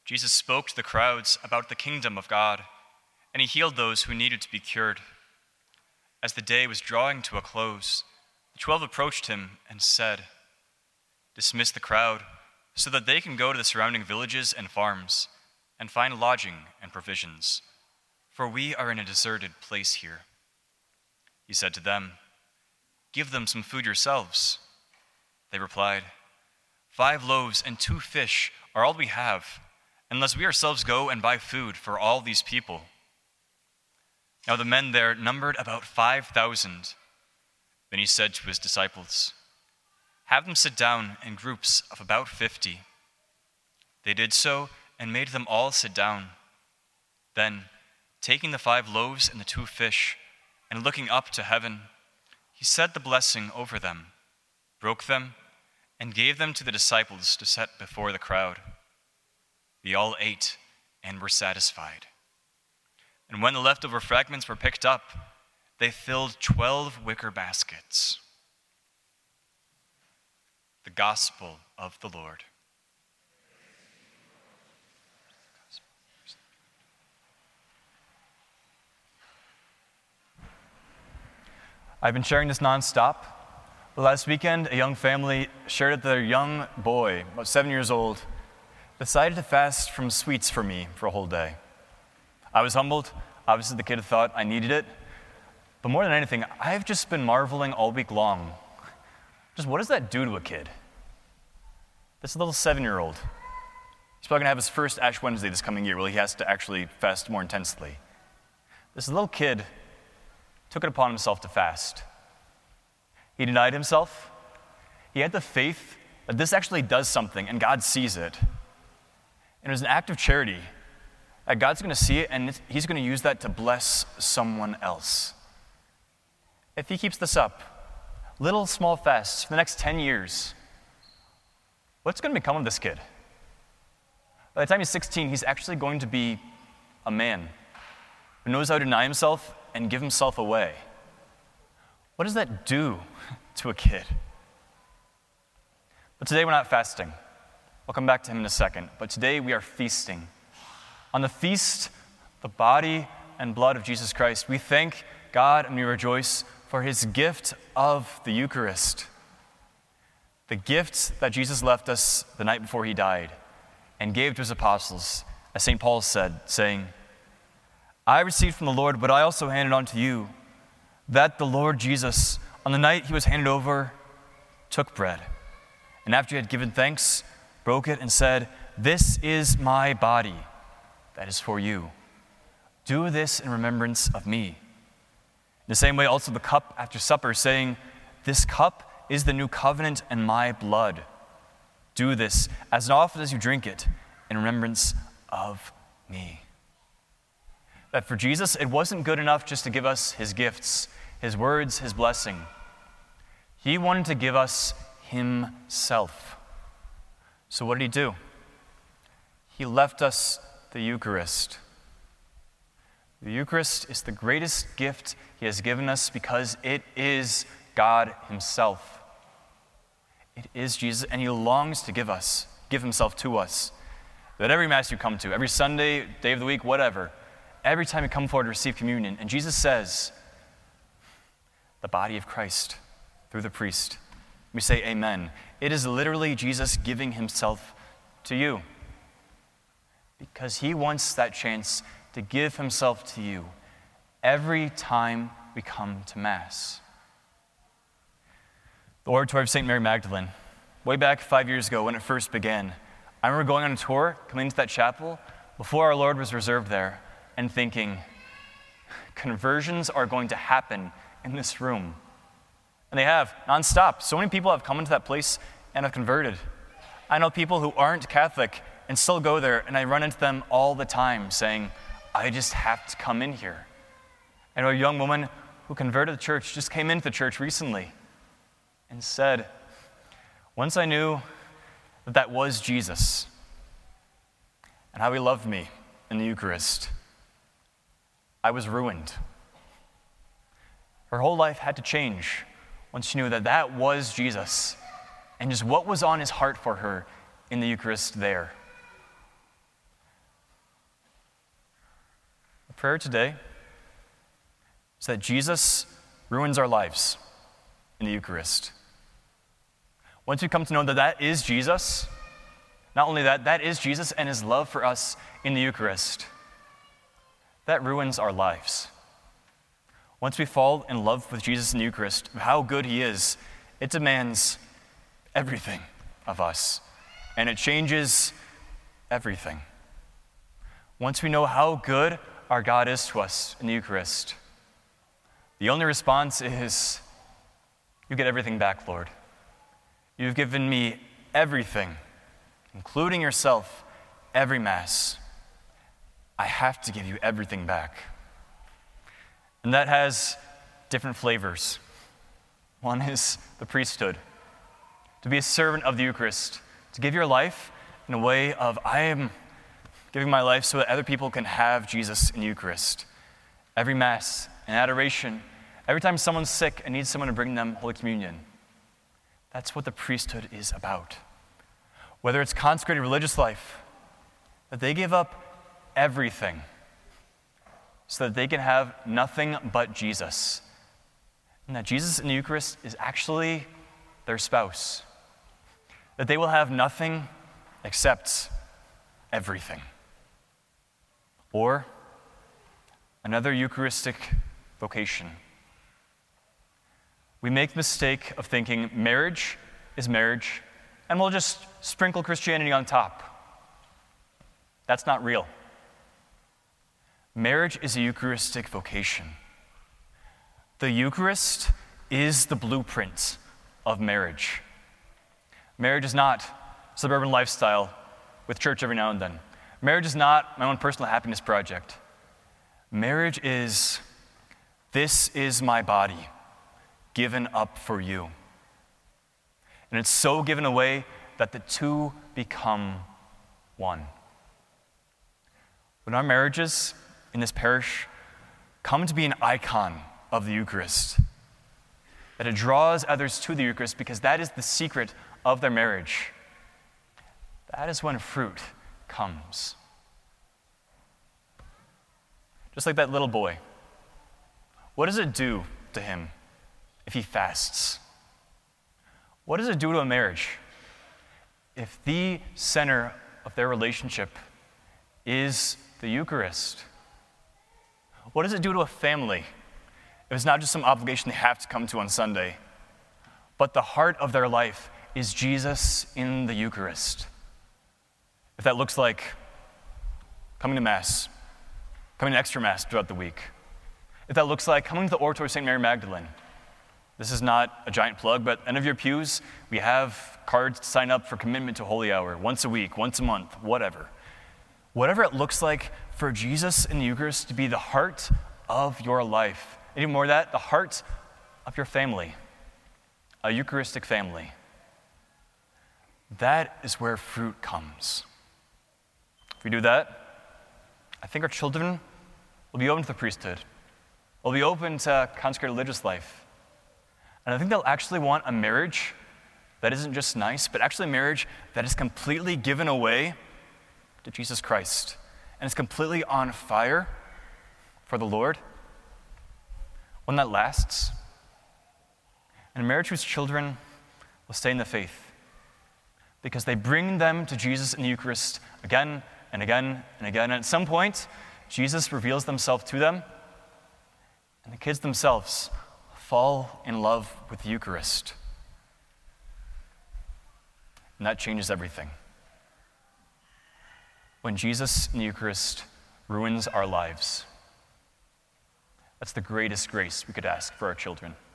Jesus spoke to the crowds about the kingdom of God, and he healed those who needed to be cured. As the day was drawing to a close, the 12 approached him and said, "Dismiss the crowd so that they can go to the surrounding villages and farms and find lodging and provisions, for we are in a deserted place here." He said to them, "Give them some food yourselves." They replied, 5 loaves and 2 fish are all we have, unless we ourselves go and buy food for all these people." Now the men there numbered about 5,000. Then he said to his disciples, "Have them sit down in groups of about 50. They did so and made them all sit down. Then, taking the 5 loaves and the 2 fish, and looking up to heaven, he said the blessing over them, broke them, and gave them to the disciples to set before the crowd. They all ate and were satisfied. And when the leftover fragments were picked up, they filled 12 wicker baskets. The Gospel of the Lord. I've been sharing this nonstop. The last weekend, a young family shared that their young boy, about 7 years old, decided to fast from sweets for me for a whole day. I was humbled. Obviously, the kid thought I needed it. But more than anything, I've just been marveling all week long. Just what does that do to a kid? This little 7-year-old. He's probably going to have his first Ash Wednesday this coming year where he has to actually fast more intensely. This little kid took it upon himself to fast. He denied himself. He had the faith that this actually does something and God sees it. And it was an act of charity that God's going to see it and he's going to use that to bless someone else. If he keeps this up, little small fasts for the next 10 years, what's going to become of this kid? By the time he's 16, he's actually going to be a man who knows how to deny himself and give himself away. What does that do to a kid? But today we're not fasting. I'll come back to him in a second. But today we are feasting. On the feast, the body and blood of Jesus Christ, we thank God and we rejoice for his gift of the Eucharist. The gift that Jesus left us the night before he died and gave to his apostles, as St. Paul said, saying, "I received from the Lord what I also handed on to you, that the Lord Jesus, on the night he was handed over, took bread, and after he had given thanks, broke it and said, 'This is my body, that is for you. Do this in remembrance of me.' In the same way also the cup after supper, saying, 'This cup is the new covenant in my blood. Do this as often as you drink it in remembrance of me.'" That for Jesus, it wasn't good enough just to give us his gifts, his words, his blessing. He wanted to give us himself. So what did he do? He left us the Eucharist. The Eucharist is the greatest gift he has given us because it is God himself. It is Jesus, and he longs to give himself to us. That every Mass you come to, every Sunday, day of the week, whatever, every time you come forward to receive communion, and Jesus says, "The body of Christ," through the priest, we say amen. It is literally Jesus giving himself to you. Because he wants that chance to give himself to you every time we come to Mass. The Oratory of St. Mary Magdalene, way back 5 years ago when it first began, I remember going on a tour, coming into that chapel, before our Lord was reserved there, and thinking, conversions are going to happen in this room. And they have, nonstop. So many people have come into that place and have converted. I know people who aren't Catholic and still go there, and I run into them all the time saying, "I just have to come in here." I know a young woman who converted to the church, just came into the church recently, and said, "Once I knew that was Jesus, and how he loved me in the Eucharist, I was ruined." Her whole life had to change once she knew that that was Jesus, and just what was on his heart for her in the Eucharist there. prayer today is that Jesus ruins our lives in the Eucharist. Once we come to know that that is Jesus, not only that, that is Jesus and his love for us in the Eucharist, that ruins our lives. Once we fall in love with Jesus in the Eucharist, how good he is, it demands everything of us, and it changes everything. Once we know how good our God is to us in the Eucharist, the only response is, you get everything back, Lord. You've given me everything, including yourself, every Mass. I have to give you everything back. And that has different flavors. One is the priesthood, to be a servant of the Eucharist, to give your life in a way of, I am giving my life so that other people can have Jesus in the Eucharist. Every Mass and adoration, every time someone's sick and needs someone to bring them Holy Communion. That's what the priesthood is about. Whether it's consecrated religious life, that they give up everything so that they can have nothing but Jesus. And that Jesus in the Eucharist is actually their spouse. That they will have nothing except everything. Or another Eucharistic vocation. We make the mistake of thinking marriage is marriage, and we'll just sprinkle Christianity on top. That's not real. Marriage is a Eucharistic vocation. The Eucharist is the blueprint of marriage. Marriage is not suburban lifestyle with church every now and then. Marriage is not my own personal happiness project. Marriage is, this is my body given up for you. And it's so given away that the two become one. When our marriages in this parish come to be an icon of the Eucharist, that it draws others to the Eucharist because that is the secret of their marriage, that is when fruit comes. Just like that little boy. What does it do to him if he fasts? What does it do to a marriage if the center of their relationship is the Eucharist? What does it do to a family if it's not just some obligation they have to come to on Sunday, but the heart of their life is Jesus in the Eucharist? If that looks like coming to Mass, coming to extra Mass throughout the week, if that looks like coming to the Oratory of St. Mary Magdalene. This is not a giant plug, but at the end of your pews, we have cards to sign up for commitment to Holy Hour, once a week, once a month, whatever. Whatever it looks like for Jesus in the Eucharist to be the heart of your life. And even more than that, the heart of your family, a Eucharistic family. That is where fruit comes. If we do that, I think our children will be open to the priesthood, will be open to consecrated religious life. And I think they'll actually want a marriage that isn't just nice, but actually a marriage that is completely given away to Jesus Christ and is completely on fire for the Lord. One that lasts. And a marriage whose children will stay in the faith because they bring them to Jesus in the Eucharist again and again and again. And at some point, Jesus reveals himself to them, and the kids themselves fall in love with the Eucharist. And that changes everything. When Jesus in the Eucharist ruins our lives, that's the greatest grace we could ask for our children.